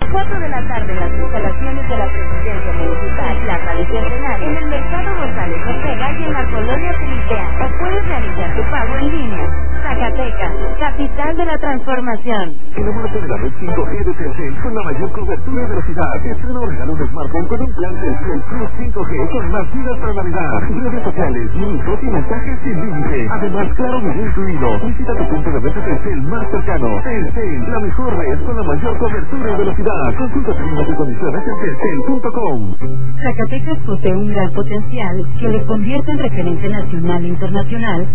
4 de la tarde en las instalaciones de la Presidencia Municipal, Plaza Bicentenario, en el Mercado González Ortega y en la Colonia Felitea. O puedes realizar tu pago en línea. Zacatecas, capital de la transformación. Enamórate de la red 5G de Telcel con la mayor cobertura y velocidad. Estrena o regala un smartphone con un plan Telcel Plus 5G con más vidas para Navidad. Redes sociales, minutos y mensajes sin límite. Además, claro, video incluido. Visita tu punto de venta Telcel más cercano. Telcel, la mejor red con la mayor cobertura y velocidad. Consulta términos y condiciones en telcel.com. Zacatecas posee un gran potencial que le convierte en referente nacional e internacional